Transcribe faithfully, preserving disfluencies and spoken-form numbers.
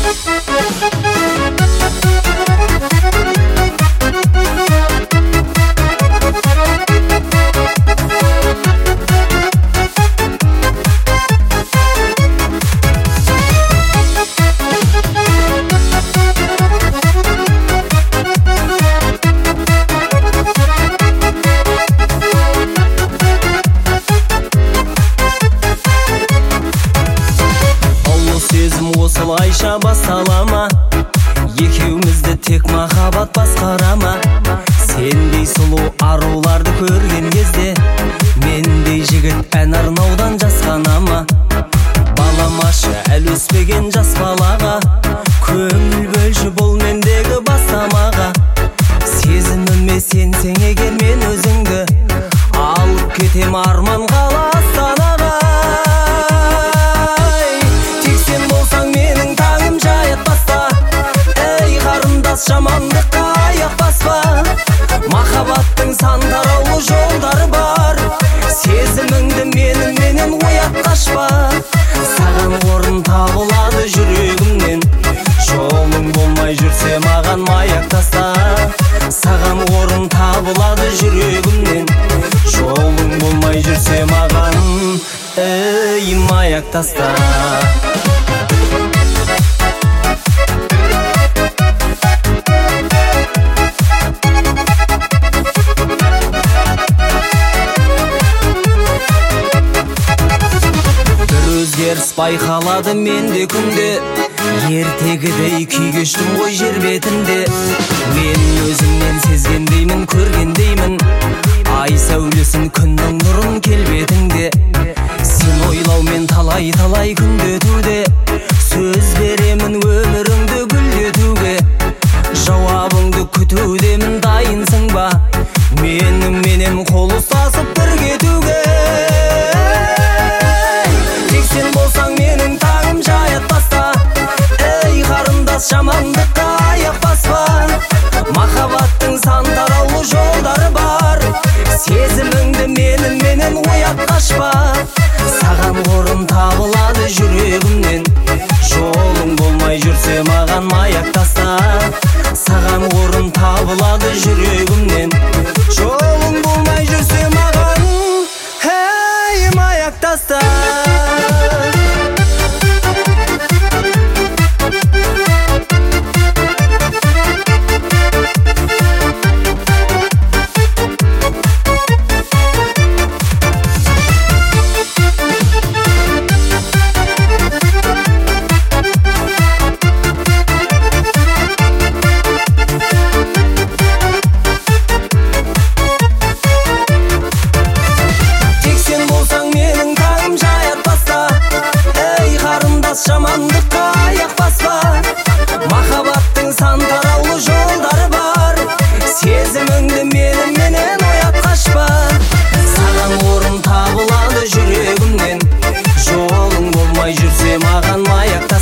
Осылайша басталама, екеумізді тек махаббат басқарама. Сендей сұлу аруларды көрген кезде, мендей жігіт ән арнаудан жасқанама. Баламашы әлі өспеген жас балаға, көңіл бөлші бұл мендегі бастамаға. Сезіміме сенсең егер мен өзіңді, алып кетем арман қала Астанаға. Жамандыққа аяқ баспа, махаббаттың сан тараулы жолдары бар. Сезіміңді менің менен оят қашпа, саған орын табылады жүрегімнен. Жолың болмай жүрсе маған маяк таста, саған орын табылады жүрегімнен. Жолың болмай жүрсе маған, ей, маяк таста. Өзгеріс байқалады менде күнде, ертегідей күй кештім ғой жер бетінде. Мен өзімнен сезгендеймін, көргендеймін, ай сәулесін күннің нұрын келбетіңде. Сен ойлаумен талай-талай күнде өтуде, сөз беремін өміріңді гүлдетуге. Жауабыңды күтудемін, дайынсың ба менің менен қол ұстасып бірге өтуге? Сен болсаң менің таңым жаят баста, ей қарындас, жамандыққа аяқ баспа. Махаббаттың сан тараулы жолдары бар, сезіміңді менің менен оят қашпа, саған орын табылады жүрегімнен. Жолың болмай жүрсе маған маяк таста, саған орын табылады жүрегімнен. Жолың болмай жүрсе маған, ей, маяк таста. Жамандыққа аяқ баспа, махаббаттың сан тараулы жолдары бар. Сезіміңді менің менен оят қашпа, саған орын табылады жүрегімнен. Жолың болмай жүрсе маған маяк